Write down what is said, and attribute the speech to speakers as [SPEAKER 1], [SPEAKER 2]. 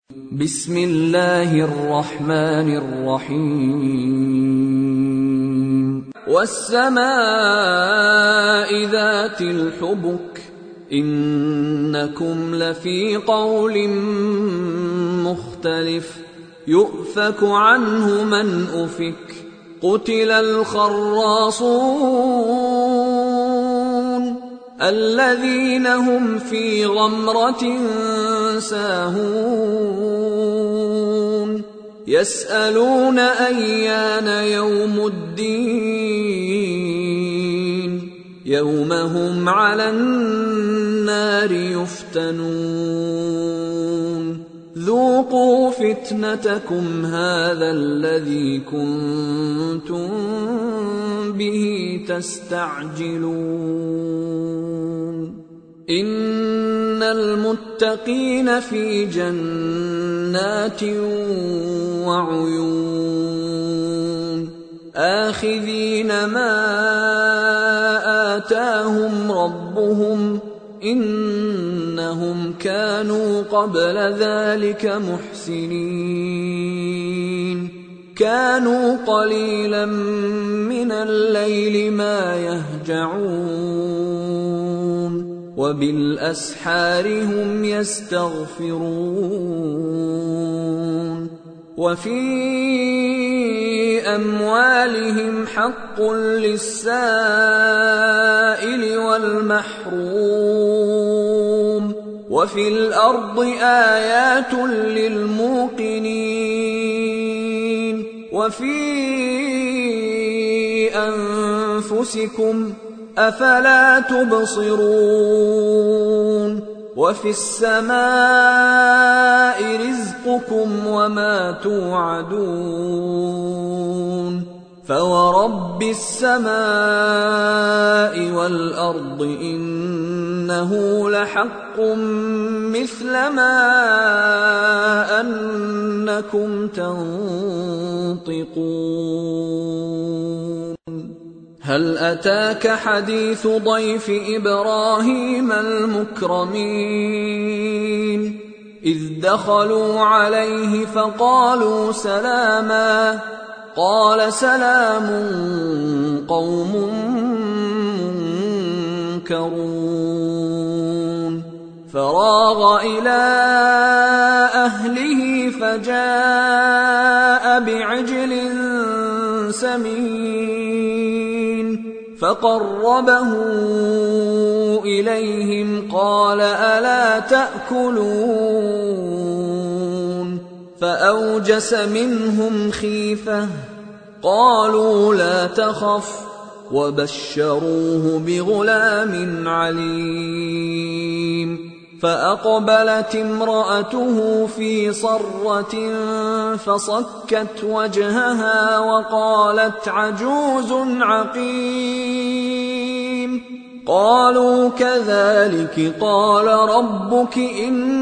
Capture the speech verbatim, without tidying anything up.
[SPEAKER 1] بسم الله الرحمن الرحيم والسماء ذات الحبك إنكم لفي قول مختلف يؤفك عنه من أفك قتل الخراصون الذين هم في غمرة ساهون يسألون أيان يوم الدين يوم هم على النار يفتنون ذوقوا فتنتكم هذا الذي كنتم به تستعجلون إن المتقين في جنات وعيون آخذين ما آتاهم ربهم إنهم كانوا قبل ذلك محسنين كانوا قليلا من الليل ما يهجعون وبالأسحار هم يستغفرون وفي أموالهم حق للسائل والمحروم وفي الأرض آيات للموقنين وفي أنفسكم أفلا تبصرون وفي السماء رزقكم وما توعدون فورب السماء والأرض إنه لحق مثل ما أنكم تنطقون هل أتاك حديث ضيف إبراهيم المكرمين إذ دخلوا عليه فقالوا سلاما قال سلام قوم منكرون فراغ إلى أهله فجاء بعجل سمين فقربه إليهم قال ألا تأكلون فأوجس منهم خيفة قالوا لا تخف وبشروه بغلام عليم فأقبلت امرأته في صرة فصكت وجهها وقالت عجوز عقيم قالوا كذلك قال ربك إنه، إنه هو الحكيم العليم.